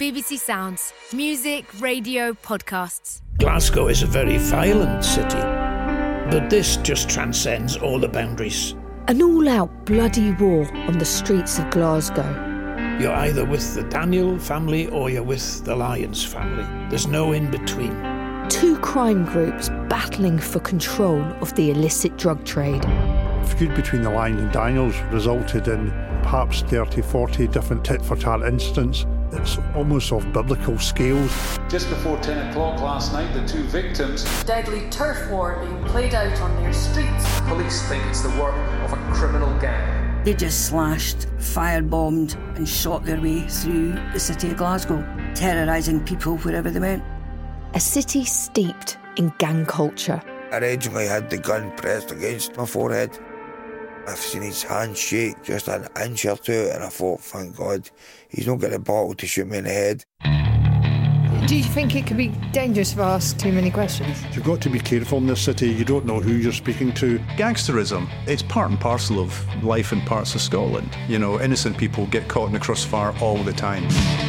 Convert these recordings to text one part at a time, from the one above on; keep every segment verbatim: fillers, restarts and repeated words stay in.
B B C Sounds. Music, radio, podcasts. Glasgow is a very violent city, but this just transcends all the boundaries. An all-out bloody war on the streets of Glasgow. You're either with the Daniel family or you're with the Lyons family. There's no in-between. Two crime groups battling for control of the illicit drug trade. The feud between the Lyons and Daniels resulted in perhaps thirty, forty different tit-for-tat incidents. It's almost of biblical scales. Just before ten o'clock last night, the two victims... Deadly turf war being played out on their streets. Police think it's the work of a criminal gang. They just slashed, firebombed and shot their way through the city of Glasgow, terrorising people wherever they went. A city steeped in gang culture. I originally had the gun pressed against my forehead. I've seen his hand shake just an inch or two, and I thought, thank God, he's not got a bottle to shoot me in the head. Do you think it could be dangerous if I ask too many questions? You've got to be careful in this city. You don't know who you're speaking to. Gangsterism, it's part and parcel of life in parts of Scotland. You know, innocent people get caught in the crossfire all the time.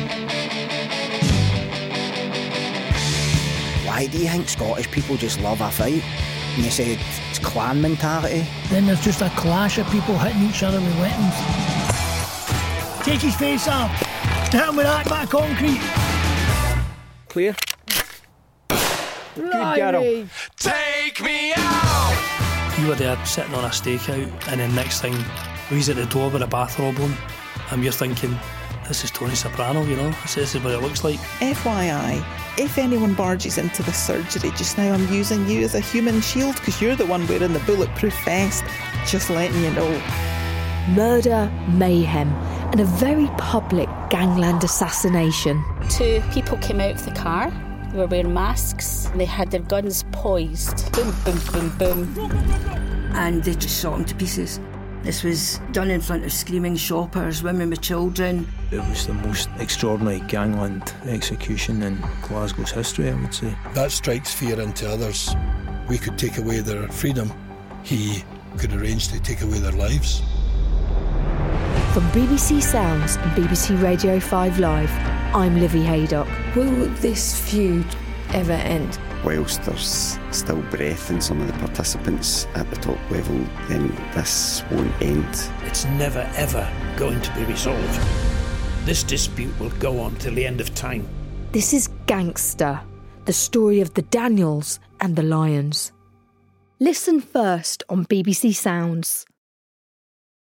Why do you think Scottish people just love a fight? And they said it's clan mentality. Then there's just a clash of people hitting each other with weapons. Take his face off. Hit him with that bit of concrete. Clear. Good girl. Take me out. You were there sitting on a stakeout, and then next thing, he's at the door with a bathrobe on, and you're thinking, this is Tony Soprano, you know, this is what it looks like. F Y I, if anyone barges into the surgery just now, I'm using you as a human shield because you're the one wearing the bulletproof vest. Just letting you know. Murder, mayhem, and a very public gangland assassination. Two people came out of the car. They were wearing masks. They had their guns poised. Boom, boom, boom, boom. And they just shot them to pieces. This was done in front of screaming shoppers, women with children. It was the most extraordinary gangland execution in Glasgow's history, I would say. That strikes fear into others. We could take away their freedom. He could arrange to take away their lives. From B B C Sounds and B B C Radio five Live, I'm Livy Haydock. Will this feud ever end? Whilst there's still breath in some of the participants at the top level, then this won't end. It's never, ever going to be resolved. This dispute will go on till the end of time. This is Gangster, the story of the Daniels and the Lyons. Listen first on B B C Sounds.